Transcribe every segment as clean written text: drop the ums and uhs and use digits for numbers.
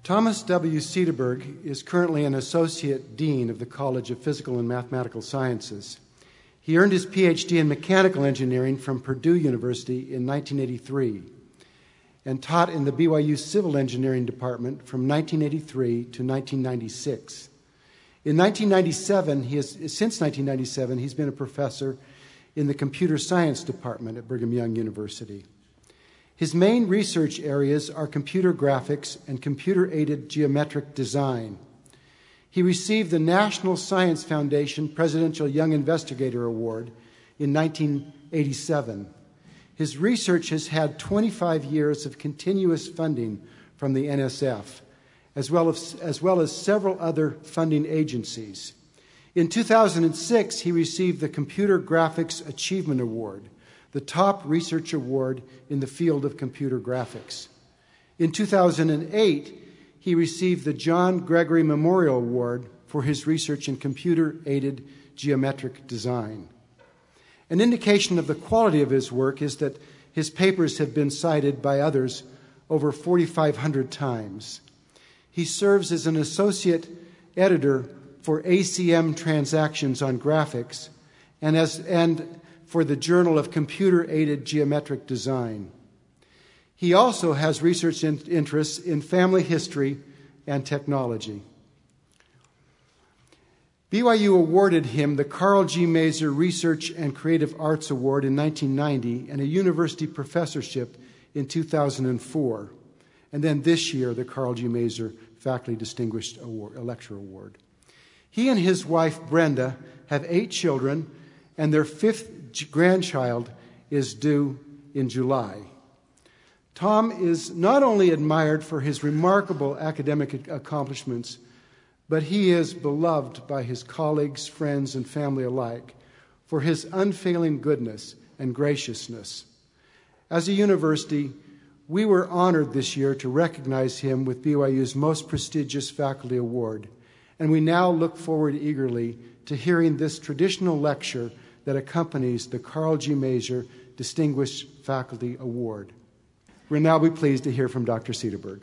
Thomas W. Cederberg is currently an Associate Dean of the College of Physical and Mathematical Sciences. He earned his PhD in Mechanical Engineering from Purdue University in 1983 and taught in the BYU Civil Engineering Department from 1983 to 1996. Since 1997, he's been a professor in the Computer Science Department at Brigham Young University. His main research areas are computer graphics and computer-aided geometric design. He received the National Science Foundation Presidential Young Investigator Award in 1987. His research has had 25 years of continuous funding from the NSF, as well as several other funding agencies. In 2006, he received the Computer Graphics Achievement Award, the top research award in the field of computer graphics. In 2008, he received the John Gregory Memorial Award for his research in computer-aided geometric design. An indication of the quality of his work is that his papers have been cited by others over 4,500 times. He serves as an associate editor for ACM Transactions on Graphics and for the Journal of Computer-Aided Geometric Design. He also has research interests in family history and technology. BYU awarded him the Carl G. Mazur Research and Creative Arts Award in 1990 and a university professorship in 2004. And then this year, the Carl G. Mazur Faculty Distinguished Lecturer Award. He and his wife, Brenda, have 8 children, and their 5th grandchild is due in July. Tom is not only admired for his remarkable academic accomplishments, but he is beloved by his colleagues, friends, and family alike for his unfailing goodness and graciousness. As a university, we were honored this year to recognize him with BYU's most prestigious faculty award, and we now look forward eagerly to hearing this traditional lecture that accompanies the Carl G. Mazur Distinguished Faculty Award. We'll now be pleased to hear from Dr. Cederberg.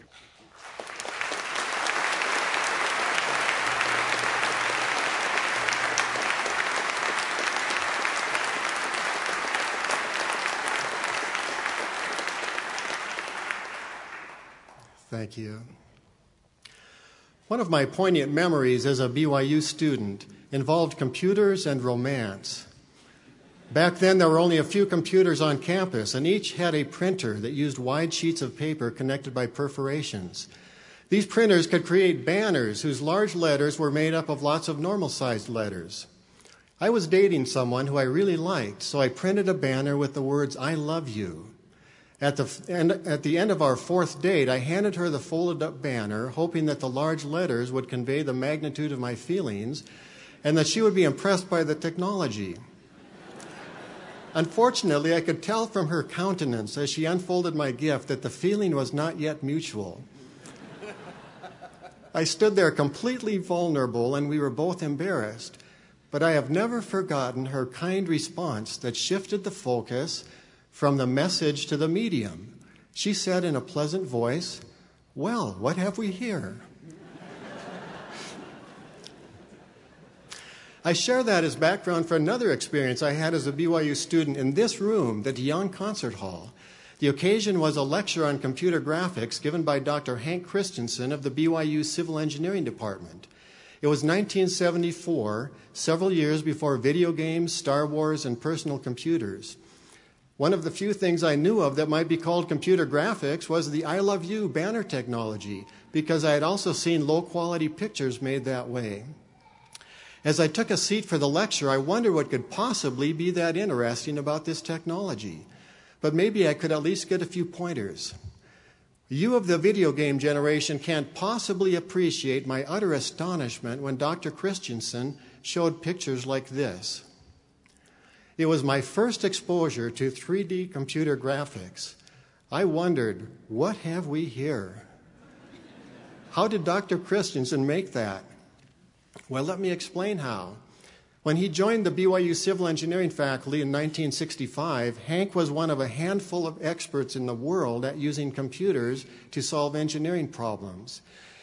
Thank you. One of my poignant memories as a BYU student involved computers and romance. Back then, there were only a few computers on campus, and each had a printer that used wide sheets of paper connected by perforations. These printers could create banners whose large letters were made up of lots of normal-sized letters. I was dating someone who I really liked, so I printed a banner with the words, "I love you." At the end of our 4th date, I handed her the folded-up banner, hoping that the large letters would convey the magnitude of my feelings and that she would be impressed by the technology. Unfortunately, I could tell from her countenance as she unfolded my gift that the feeling was not yet mutual. I stood there completely vulnerable, and we were both embarrassed. But I have never forgotten her kind response that shifted the focus from the message to the medium. She said in a pleasant voice, "Well, what have we here?" I share that as background for another experience I had as a BYU student in this room, the DeYoung Concert Hall. The occasion was a lecture on computer graphics given by Dr. Hank Christensen of the BYU Civil Engineering Department. It was 1974, several years before video games, Star Wars, and personal computers. One of the few things I knew of that might be called computer graphics was the I Love You banner technology, because I had also seen low-quality pictures made that way. As I took a seat for the lecture, I wondered what could possibly be that interesting about this technology. But maybe I could at least get a few pointers. You of the video game generation can't possibly appreciate my utter astonishment when Dr. Christensen showed pictures like this. It was my first exposure to 3D computer graphics. I wondered, what have we here? How did Dr. Christensen make that? Well, let me explain how. When he joined the BYU Civil Engineering faculty in 1965, Hank was one of a handful of experts in the world at using computers to solve engineering problems.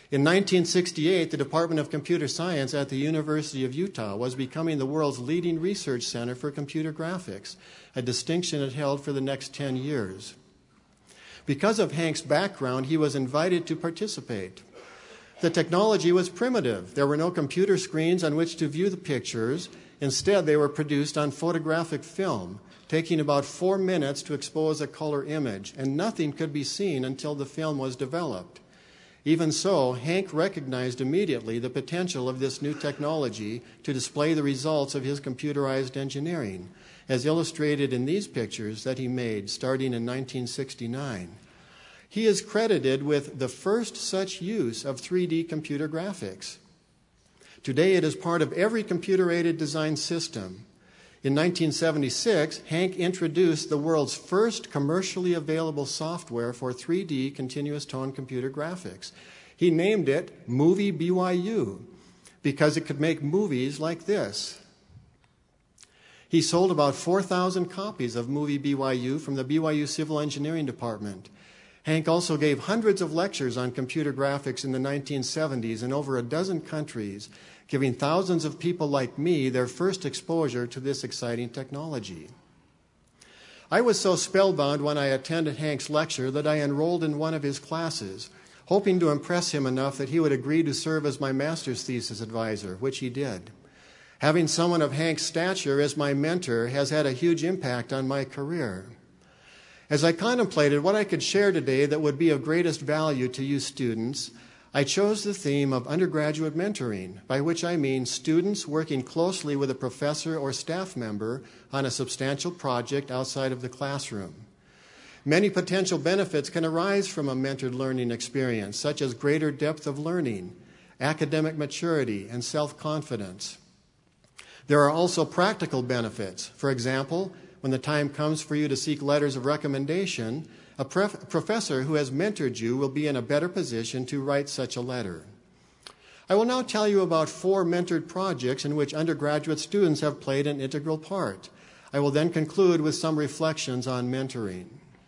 In 1968, the Department of Computer Science at the University of Utah was becoming the world's leading research center for computer graphics, a distinction it held for the next 10 years. Because of Hank's background, he was invited to participate. The technology was primitive. There were no computer screens on which to view the pictures. Instead, they were produced on photographic film, taking about 4 minutes to expose a color image, and nothing could be seen until the film was developed. Even so, Hank recognized immediately the potential of this new technology to display the results of his computerized engineering, as illustrated in these pictures that he made starting in 1969. He is credited with the first such use of 3D computer graphics. Today, it is part of every computer-aided design system. In 1976, Hank introduced the world's first commercially available software for 3D continuous tone computer graphics. He named it Movie BYU because it could make movies like this. He sold about 4,000 copies of Movie BYU from the BYU Civil Engineering Department. Hank also gave hundreds of lectures on computer graphics in the 1970s in over a dozen countries, giving thousands of people like me their first exposure to this exciting technology. I was so spellbound when I attended Hank's lecture that I enrolled in one of his classes, hoping to impress him enough that he would agree to serve as my master's thesis advisor, which he did. Having someone of Hank's stature as my mentor has had a huge impact on my career. As I contemplated what I could share today that would be of greatest value to you students, I chose the theme of undergraduate mentoring, by which I mean students working closely with a professor or staff member on a substantial project outside of the classroom. Many potential benefits can arise from a mentored learning experience, such as greater depth of learning, academic maturity, and self-confidence. There are also practical benefits. For example, when the time comes for you to seek letters of recommendation, a professor who has mentored you will be in a better position to write such a letter. I will now tell you about 4 mentored projects in which undergraduate students have played an integral part. I will then conclude with some reflections on mentoring.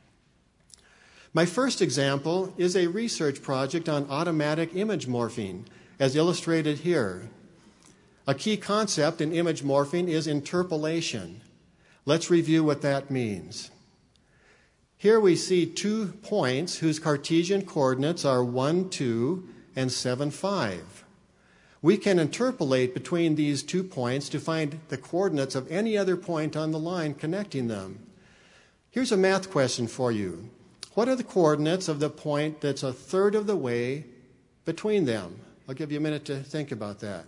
My first example is a research project on automatic image morphing, as illustrated here. A key concept in image morphing is interpolation. Let's review what that means. Here we see 2 points whose Cartesian coordinates are 1, 2, and 7, 5. We can interpolate between these 2 points to find the coordinates of any other point on the line connecting them. Here's a math question for you. What are the coordinates of the point that's a third of the way between them? I'll give you a minute to think about that.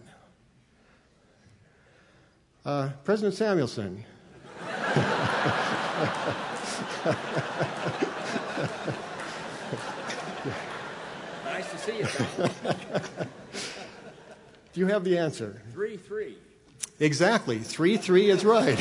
President Samuelson. Nice to see you, Tom. Do you have the answer? 3-3. Exactly. 3-3 is right.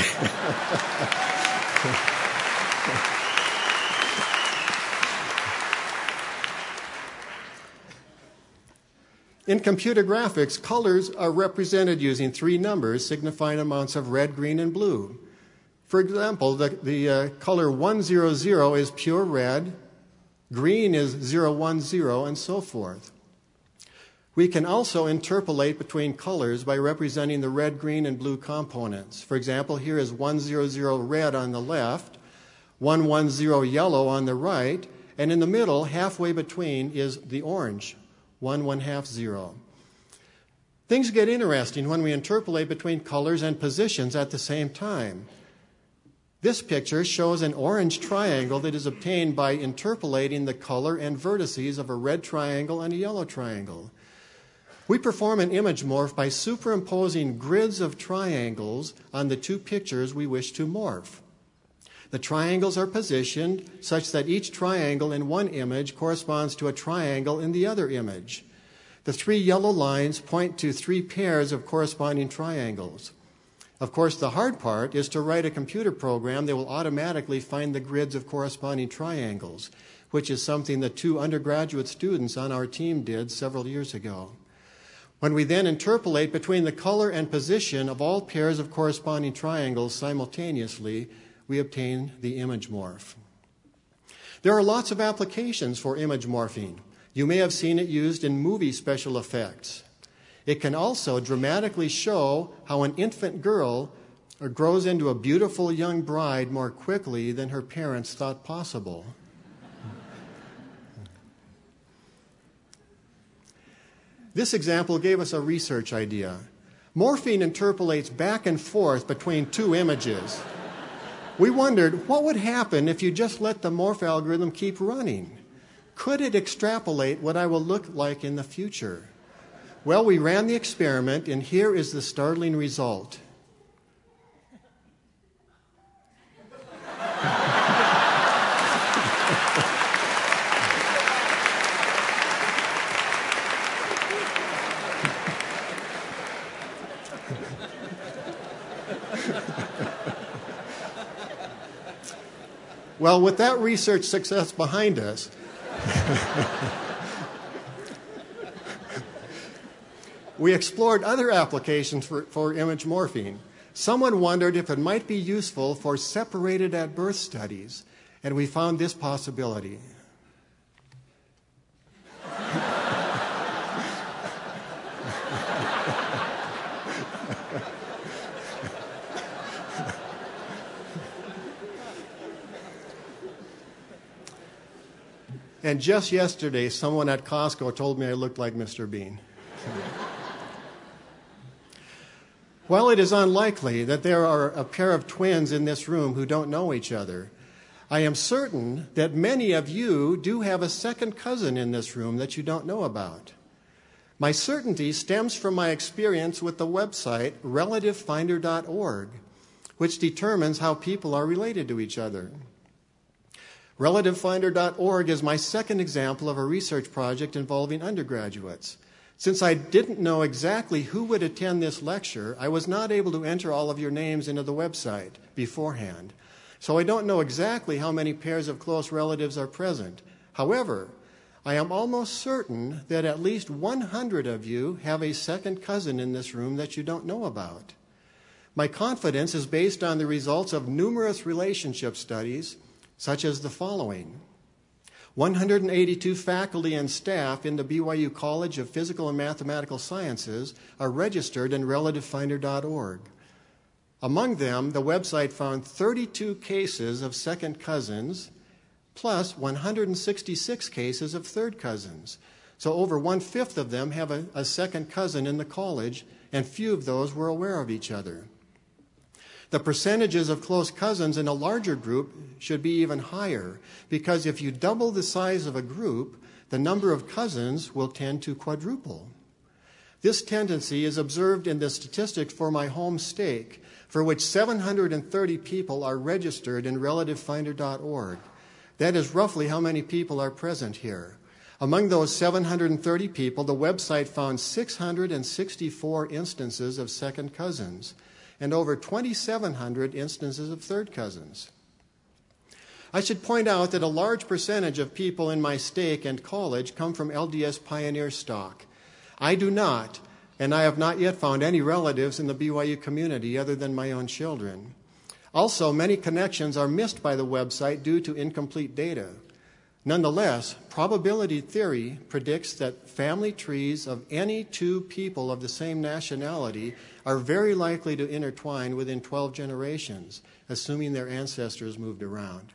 In computer graphics, colors are represented using 3 numbers signifying amounts of red, green, and blue. For example, the color 100 is pure red, green is 010, and so forth. We can also interpolate between colors by representing the red, green, and blue components. For example, here is 100 red on the left, 110 yellow on the right, and in the middle, halfway between, is the orange, 1/2. Things get interesting when we interpolate between colors and positions at the same time. This picture shows an orange triangle that is obtained by interpolating the color and vertices of a red triangle and a yellow triangle. We perform an image morph by superimposing grids of triangles on the 2 pictures we wish to morph. The triangles are positioned such that each triangle in one image corresponds to a triangle in the other image. The 3 yellow lines point to 3 pairs of corresponding triangles. Of course, the hard part is to write a computer program that will automatically find the grids of corresponding triangles, which is something that 2 undergraduate students on our team did several years ago. When we then interpolate between the color and position of all pairs of corresponding triangles simultaneously, we obtain the image morph. There are lots of applications for image morphing. You may have seen it used in movie special effects. It can also dramatically show how an infant girl grows into a beautiful young bride more quickly than her parents thought possible. This example gave us a research idea. Morphine interpolates back and forth between two images. We wondered what would happen if you just let the morph algorithm keep running. Could it extrapolate what I will look like in the future? Well, we ran the experiment, and here is the startling result. Well, with that research success behind us, we explored other applications for image morphing. Someone wondered if it might be useful for separated at birth studies, and we found this possibility. And just yesterday, someone at Costco told me I looked like Mr. Bean. While it is unlikely that there are a pair of twins in this room who don't know each other, I am certain that many of you do have a second cousin in this room that you don't know about. My certainty stems from my experience with the website relativefinder.org, which determines how people are related to each other. RelativeFinder.org is my second example of a research project involving undergraduates. Since I didn't know exactly who would attend this lecture, I was not able to enter all of your names into the website beforehand. So I don't know exactly how many pairs of close relatives are present. However, I am almost certain that at least 100 of you have a second cousin in this room that you don't know about. My confidence is based on the results of numerous relationship studies, such as the following. 182 faculty and staff in the BYU College of Physical and Mathematical Sciences are registered in RelativeFinder.org. Among them, the website found 32 cases of second cousins, plus 166 cases of third cousins. So over 1/5 of them have a second cousin in the college, and few of those were aware of each other. The percentages of close cousins in a larger group should be even higher, because if you double the size of a group, the number of cousins will tend to quadruple. This tendency is observed in the statistics for my home stake, for which 730 people are registered in RelativeFinder.org. That is roughly how many people are present here. Among those 730 people, the website found 664 instances of second cousins, and over 2,700 instances of third cousins. I should point out that a large percentage of people in my stake and college come from LDS Pioneer stock. I do not, and I have not yet found any relatives in the BYU community other than my own children. Also, many connections are missed by the website due to incomplete data. Nonetheless, probability theory predicts that family trees of any two people of the same nationality are very likely to intertwine within 12 generations, assuming their ancestors moved around.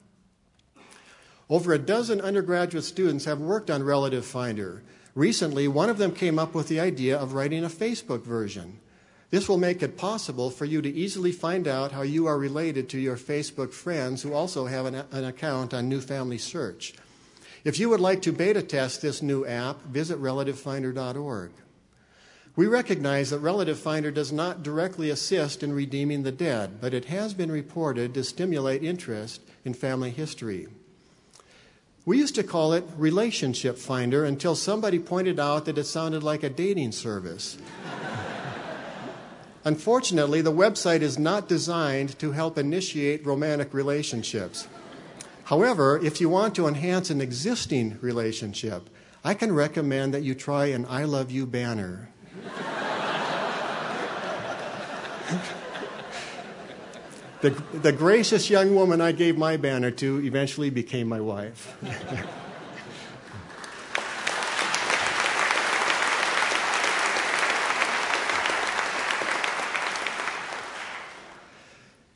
Over a dozen undergraduate students have worked on Relative Finder. Recently, one of them came up with the idea of writing a Facebook version. This will make it possible for you to easily find out how you are related to your Facebook friends who also have an account on New Family Search. If you would like to beta test this new app, visit RelativeFinder.org. We recognize that Relative Finder does not directly assist in redeeming the dead, but it has been reported to stimulate interest in family history. We used to call it Relationship Finder until somebody pointed out that it sounded like a dating service. Unfortunately, the website is not designed to help initiate romantic relationships. However, if you want to enhance an existing relationship, I can recommend that you try an I love you banner. The gracious young woman I gave my banner to eventually became my wife.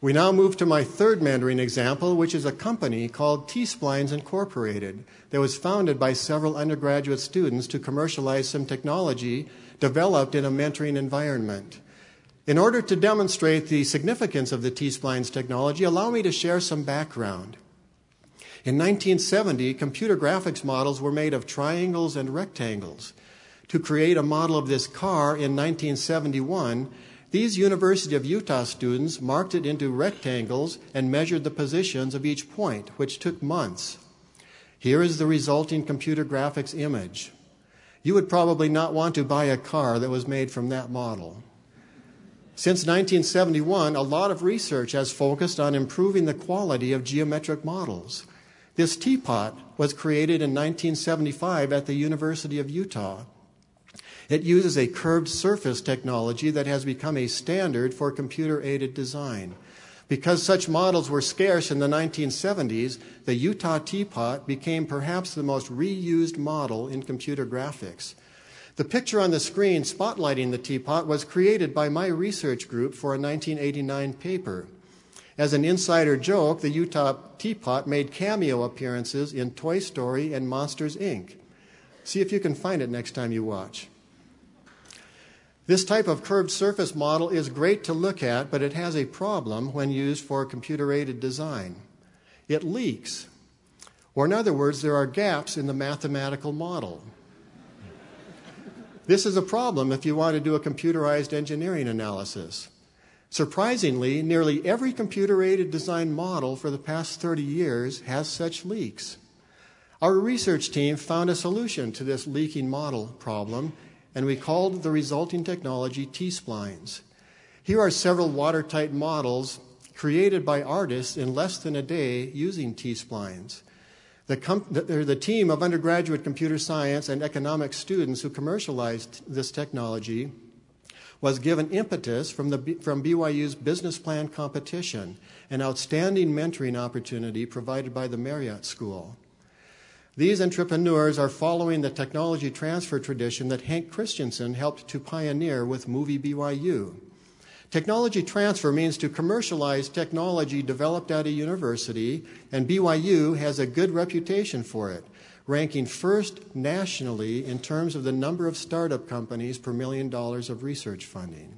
We now move to my third mentoring example, which is a company called T-Splines Incorporated that was founded by several undergraduate students to commercialize some technology developed in a mentoring environment. In order to demonstrate the significance of the T-Splines technology, allow me to share some background. In 1970, computer graphics models were made of triangles and rectangles. To create a model of this car in 1971, these University of Utah students marked it into rectangles and measured the positions of each point, which took months. Here is the resulting computer graphics image. You would probably not want to buy a car that was made from that model. Since 1971, a lot of research has focused on improving the quality of geometric models. This teapot was created in 1975 at the University of Utah. It uses a curved surface technology that has become a standard for computer-aided design. Because such models were scarce in the 1970s, the Utah teapot became perhaps the most reused model in computer graphics. The picture on the screen spotlighting the teapot was created by my research group for a 1989 paper. As an insider joke, the Utah teapot made cameo appearances in Toy Story and Monsters, Inc. See if you can find it next time you watch. This type of curved surface model is great to look at, but it has a problem when used for computer-aided design. It leaks, or in other words, there are gaps in the mathematical model. This is a problem if you want to do a computerized engineering analysis. Surprisingly, nearly every computer-aided design model for the past 30 years has such leaks. Our research team found a solution to this leaking model problem, and we called the resulting technology T-Splines. Here are several watertight models created by artists in less than a day using T-Splines. The team of undergraduate computer science and economics students who commercialized this technology was given impetus from BYU's business plan competition, an outstanding mentoring opportunity provided by the Marriott School. These entrepreneurs are following the technology transfer tradition that Hank Christensen helped to pioneer with Movie BYU. Technology transfer means to commercialize technology developed at a university, and BYU has a good reputation for it, ranking first nationally in terms of the number of startup companies per $1 million of research funding.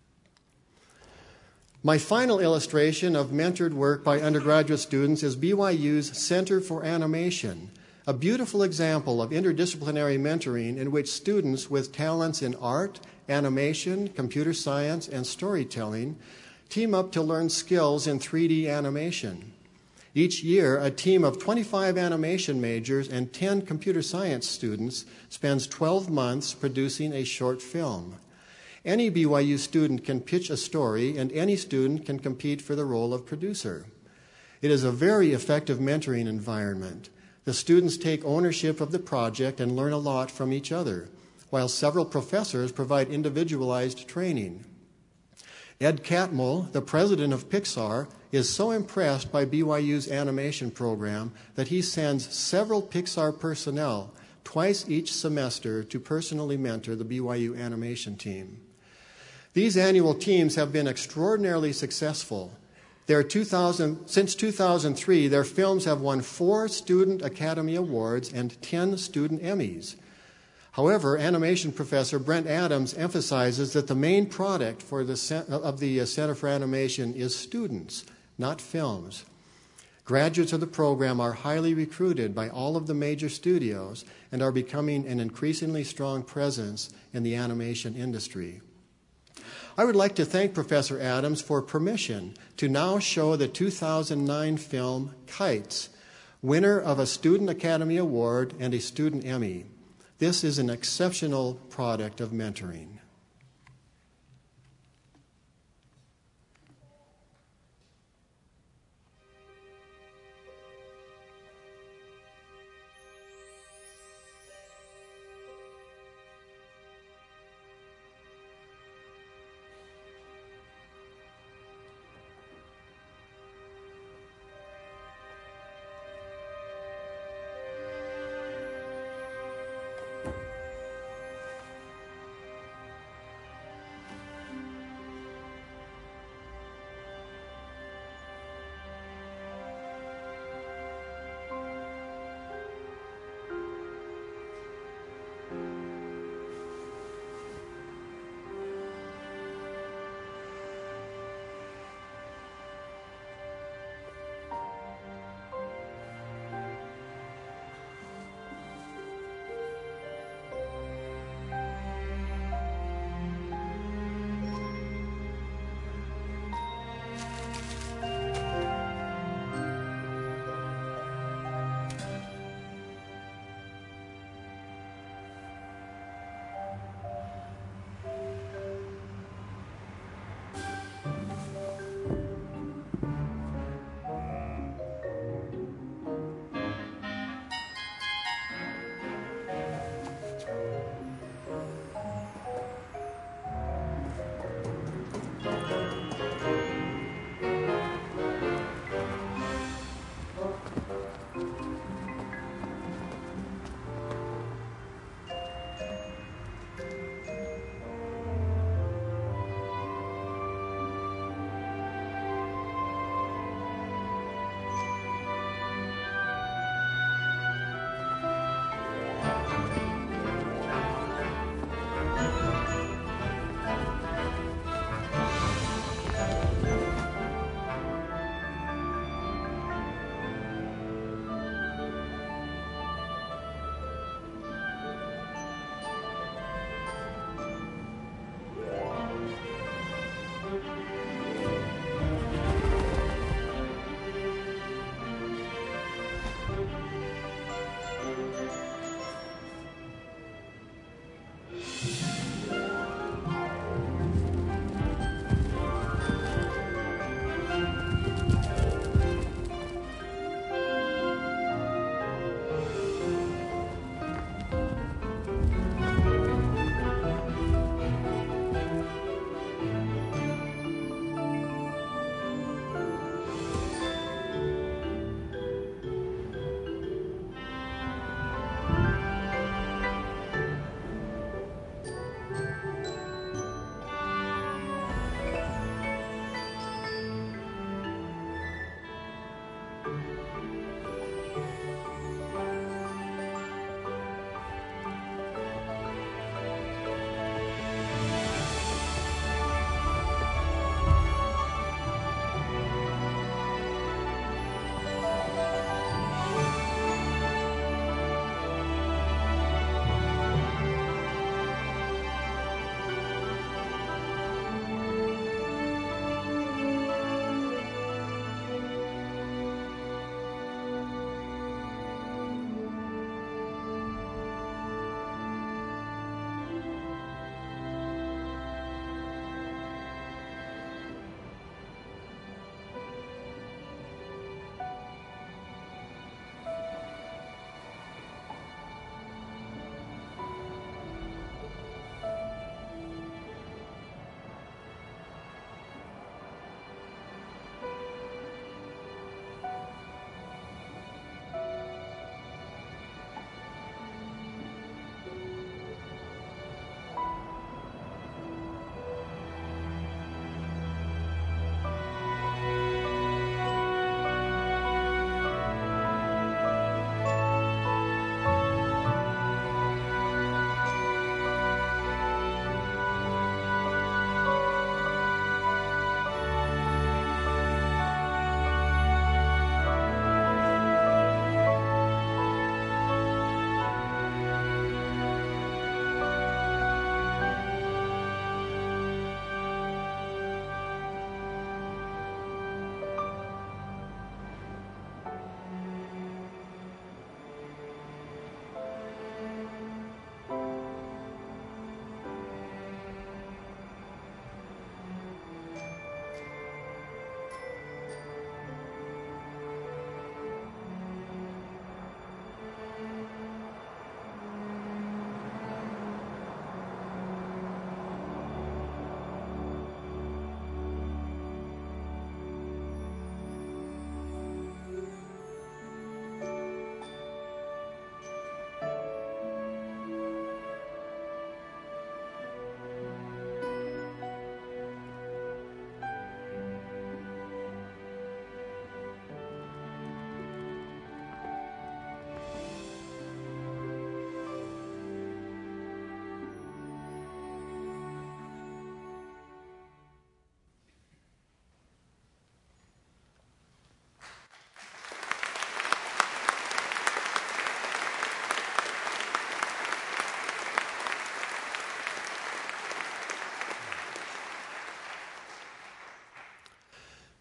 My final illustration of mentored work by undergraduate students is BYU's Center for Animation, a beautiful example of interdisciplinary mentoring in which students with talents in art, animation, computer science, and storytelling team up to learn skills in 3D animation. Each year, a team of 25 animation majors and 10 computer science students spends 12 months producing a short film. Any BYU student can pitch a story, and any student can compete for the role of producer. It is a very effective mentoring environment. The students take ownership of the project and learn a lot from each other, while several professors provide individualized training. Ed Catmull, the president of Pixar, is so impressed by BYU's animation program that he sends several Pixar personnel twice each semester to personally mentor the BYU animation team. These annual teams have been extraordinarily successful. Since 2003, their films have won 4 Student Academy Awards and 10 Student Emmys. However, animation professor Brent Adams emphasizes that the main product of the Center for Animation is students, not films. Graduates of the program are highly recruited by all of the major studios and are becoming an increasingly strong presence in the animation industry. I would like to thank Professor Adams for permission to now show the 2009 film Kites, winner of a Student Academy Award and a Student Emmy. This is an exceptional product of mentoring.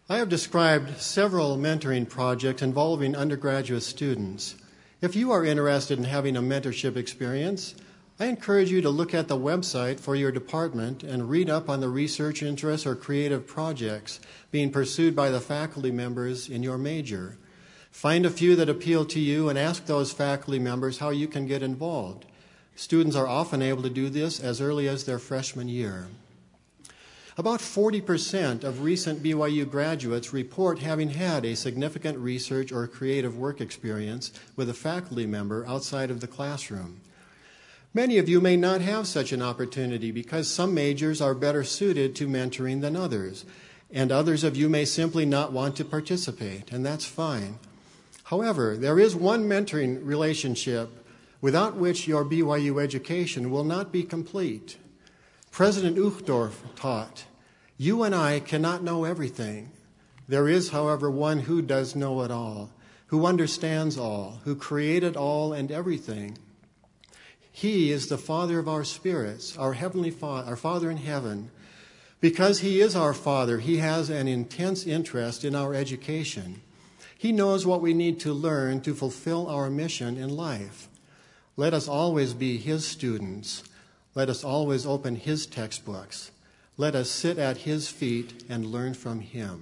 I have described several mentoring projects involving undergraduate students. If you are interested in having a mentorship experience, I encourage you to look at the website for your department and read up on the research interests or creative projects being pursued by the faculty members in your major. Find a few that appeal to you and ask those faculty members how you can get involved. Students are often able to do this as early as their freshman year. About 40% of recent BYU graduates report having had a significant research or creative work experience with a faculty member outside of the classroom. Many of you may not have such an opportunity because some majors are better suited to mentoring than others, and others of you may simply not want to participate, and that's fine. However, there is one mentoring relationship without which your BYU education will not be complete. President Uchtdorf taught, "You and I cannot know everything. There is, however, one who does know it all, who understands all, who created all and everything. He is the Father of our spirits, our Heavenly Father, our Father in heaven. Because He is our Father, He has an intense interest in our education. He knows what we need to learn to fulfill our mission in life. Let us always be His students. Let us always open His textbooks. Let us sit at His feet and learn from Him."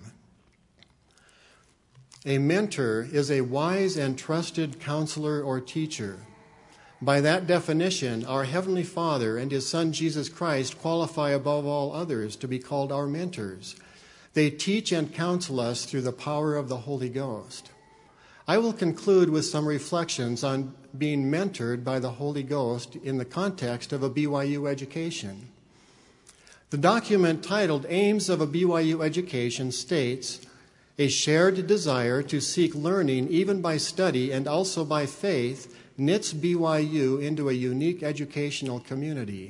A mentor is a wise and trusted counselor or teacher. By that definition, our Heavenly Father and His Son Jesus Christ qualify above all others to be called our mentors. They teach and counsel us through the power of the Holy Ghost. I will conclude with some reflections on being mentored by the Holy Ghost in the context of a BYU education. The document titled Aims of a BYU Education states, "A shared desire to seek learning even by study and also by faith knits BYU into a unique educational community."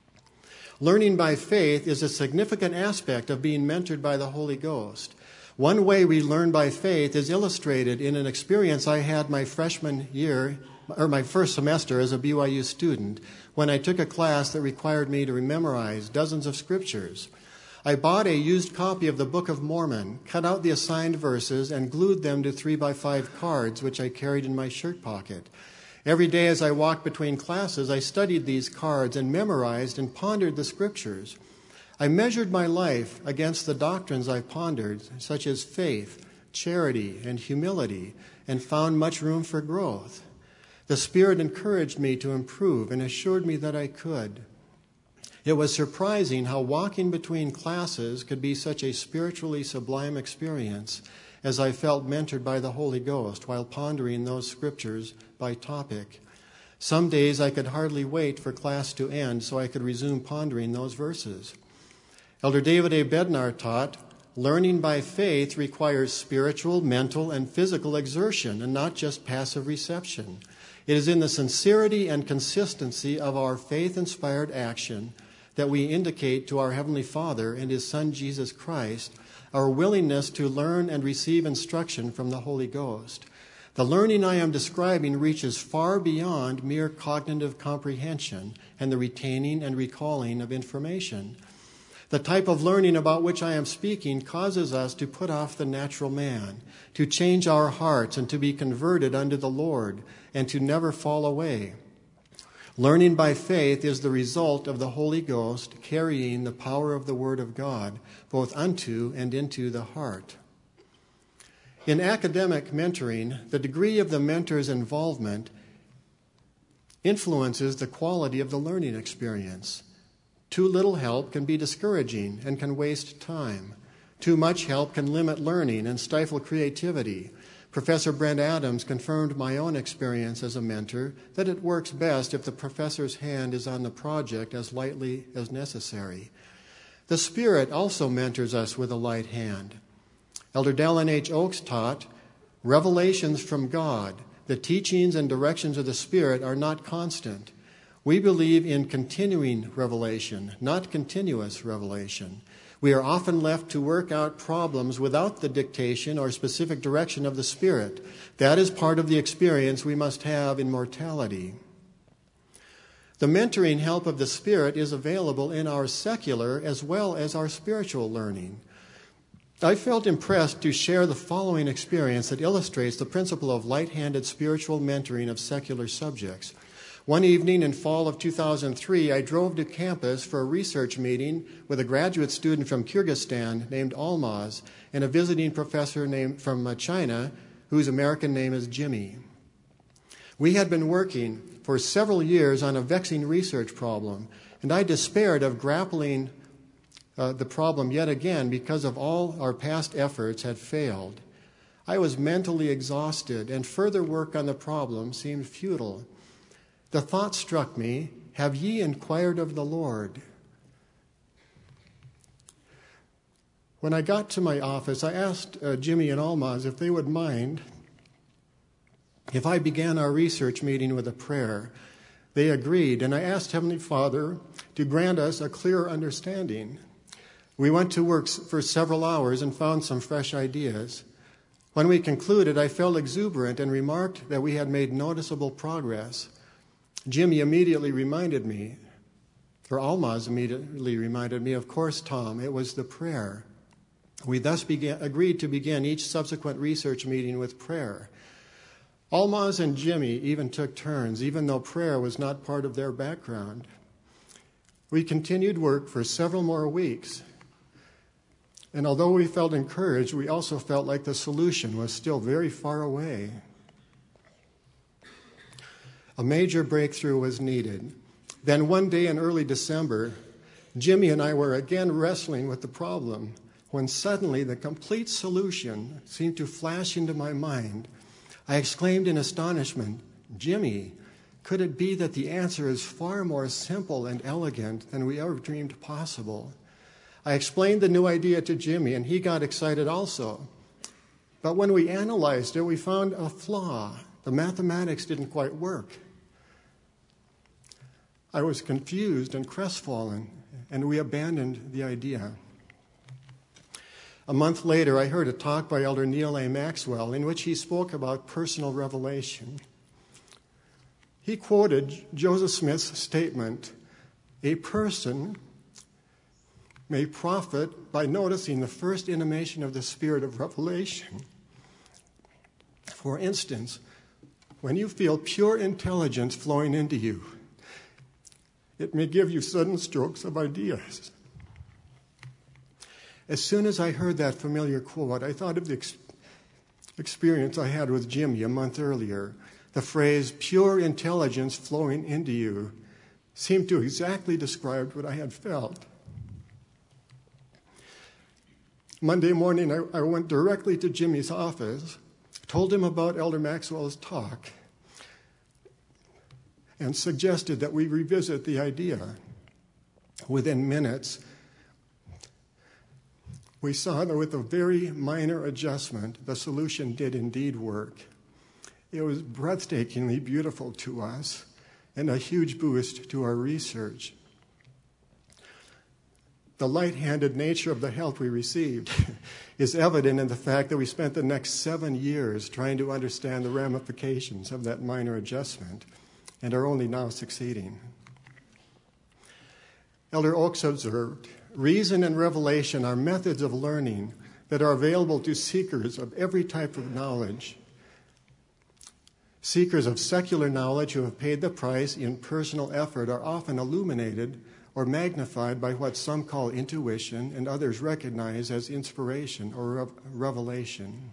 Learning by faith is a significant aspect of being mentored by the Holy Ghost. One way we learn by faith is illustrated in an experience I had my freshman year, or my first semester as a BYU student, when I took a class that required me to memorize dozens of scriptures. I bought a used copy of the Book of Mormon, cut out the assigned verses, and glued them to 3x5 cards, which I carried in my shirt pocket. Every day as I walked between classes, I studied these cards and memorized and pondered the scriptures. I measured my life against the doctrines I pondered, such as faith, charity, and humility, and found much room for growth. The Spirit encouraged me to improve and assured me that I could. It was surprising how walking between classes could be such a spiritually sublime experience, as I felt mentored by the Holy Ghost while pondering those scriptures by topic. Some days I could hardly wait for class to end so I could resume pondering those verses. Elder David A. Bednar taught, "Learning by faith requires spiritual, mental, and physical exertion and not just passive reception. It is in the sincerity and consistency of our faith-inspired action that we indicate to our Heavenly Father and His Son Jesus Christ our willingness to learn and receive instruction from the Holy Ghost. The learning I am describing reaches far beyond mere cognitive comprehension and the retaining and recalling of information. The type of learning about which I am speaking causes us to put off the natural man, to change our hearts and to be converted unto the Lord, and to never fall away. Learning by faith is the result of the Holy Ghost carrying the power of the Word of God both unto and into the heart. In academic mentoring, the degree of the mentor's involvement influences the quality of the learning experience. Too little help can be discouraging and can waste time. Too much help can limit learning and stifle creativity. Professor Brent Adams confirmed my own experience as a mentor that it works best if the professor's hand is on the project as lightly as necessary. The Spirit also mentors us with a light hand. Elder Dallin H. Oaks taught, "Revelations from God, the teachings and directions of the Spirit are not constant. We believe in continuing revelation, not continuous revelation. We are often left to work out problems without the dictation or specific direction of the Spirit. That is part of the experience we must have in mortality." The mentoring help of the Spirit is available in our secular as well as our spiritual learning. I felt impressed to share the following experience that illustrates the principle of light-handed spiritual mentoring of secular subjects. One evening in fall of 2003, I drove to campus for a research meeting with a graduate student from Kyrgyzstan named Almaz and a visiting professor from China whose American name is Jimmy. We had been working for several years on a vexing research problem, and I despaired of grappling the problem yet again because of all our past efforts had failed. I was mentally exhausted, and further work on the problem seemed futile. The thought struck me, have ye inquired of the Lord? When I got to my office, I asked Jimmy and Almaz if they would mind if I began our research meeting with a prayer. They agreed, and I asked Heavenly Father to grant us a clearer understanding. We went to work for several hours and found some fresh ideas. When we concluded, I felt exuberant and remarked that we had made noticeable progress. Jimmy immediately reminded me, or Almaz immediately reminded me, of course, Tom, it was the prayer. We thus agreed to begin each subsequent research meeting with prayer. Almaz and Jimmy even took turns, even though prayer was not part of their background. We continued work for several more weeks. And although we felt encouraged, we also felt like the solution was still very far away. A major breakthrough was needed. Then one day in early December, Jimmy and I were again wrestling with the problem when suddenly the complete solution seemed to flash into my mind. I exclaimed in astonishment, Jimmy, could it be that the answer is far more simple and elegant than we ever dreamed possible? I explained the new idea to Jimmy, and he got excited also. But when we analyzed it, we found a flaw. The mathematics didn't quite work. I was confused and crestfallen, and we abandoned the idea. A month later, I heard a talk by Elder Neil A. Maxwell in which he spoke about personal revelation. He quoted Joseph Smith's statement, "A person may profit by noticing the first intimation of the spirit of revelation. For instance, when you feel pure intelligence flowing into you, it may give you sudden strokes of ideas." As soon as I heard that familiar quote, I thought of the experience I had with Jimmy a month earlier. The phrase, pure intelligence flowing into you, seemed to exactly describe what I had felt. Monday morning, I went directly to Jimmy's office, told him about Elder Maxwell's talk, and suggested that we revisit the idea. Within minutes, we saw that with a very minor adjustment, the solution did indeed work. It was breathtakingly beautiful to us and a huge boost to our research. The light-handed nature of the help we received is evident in the fact that we spent the next 7 years trying to understand the ramifications of that minor adjustment and are only now succeeding. Elder Oaks observed, reason and revelation are methods of learning that are available to seekers of every type of knowledge. Seekers of secular knowledge who have paid the price in personal effort are often illuminated or magnified by what some call intuition and others recognize as inspiration or revelation.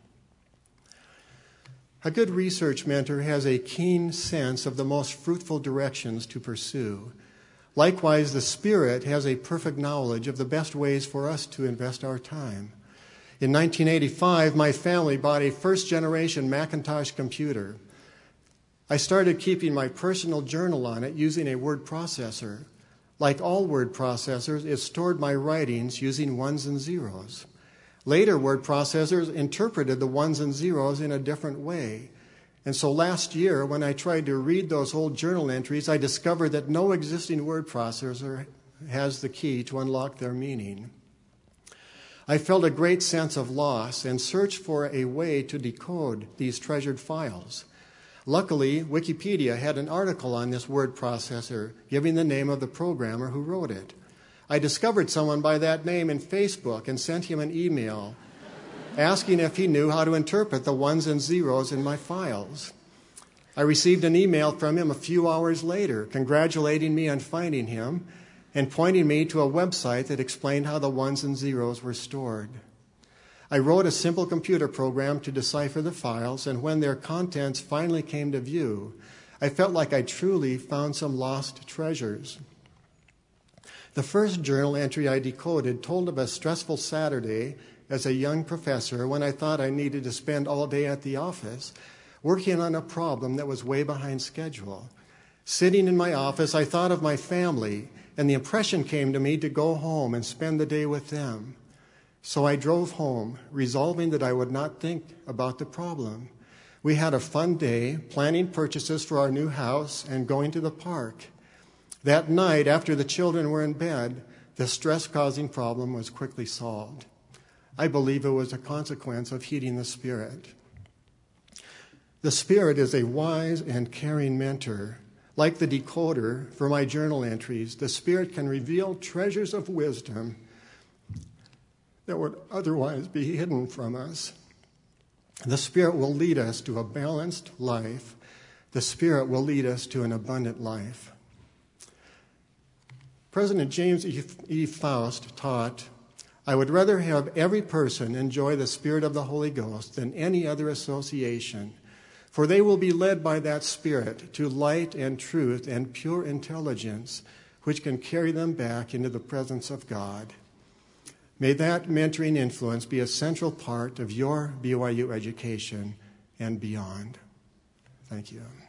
A good research mentor has a keen sense of the most fruitful directions to pursue. Likewise, the Spirit has a perfect knowledge of the best ways for us to invest our time. In 1985, my family bought a first-generation Macintosh computer. I started keeping my personal journal on it using a word processor. Like all word processors, it stored my writings using ones and zeros. Later word processors interpreted the ones and zeros in a different way. And so last year, when I tried to read those old journal entries, I discovered that no existing word processor has the key to unlock their meaning. I felt a great sense of loss and searched for a way to decode these treasured files. Luckily, Wikipedia had an article on this word processor, giving the name of the programmer who wrote it. I discovered someone by that name in Facebook and sent him an email asking if he knew how to interpret the ones and zeros in my files. I received an email from him a few hours later, congratulating me on finding him and pointing me to a website that explained how the ones and zeros were stored. I wrote a simple computer program to decipher the files, and when their contents finally came to view, I felt like I truly found some lost treasures. The first journal entry I decoded told of a stressful Saturday as a young professor when I thought I needed to spend all day at the office working on a problem that was way behind schedule. Sitting in my office, I thought of my family, and the impression came to me to go home and spend the day with them. So I drove home, resolving that I would not think about the problem. We had a fun day, planning purchases for our new house and going to the park. That night, after the children were in bed, the stress-causing problem was quickly solved. I believe it was a consequence of heeding the Spirit. The Spirit is a wise and caring mentor. Like the decoder for my journal entries, the Spirit can reveal treasures of wisdom that would otherwise be hidden from us. The Spirit will lead us to a balanced life. The Spirit will lead us to an abundant life. President James E. Faust taught, "I would rather have every person enjoy the Spirit of the Holy Ghost than any other association, for they will be led by that Spirit to light and truth and pure intelligence, which can carry them back into the presence of God." May that mentoring influence be a central part of your BYU education and beyond. Thank you.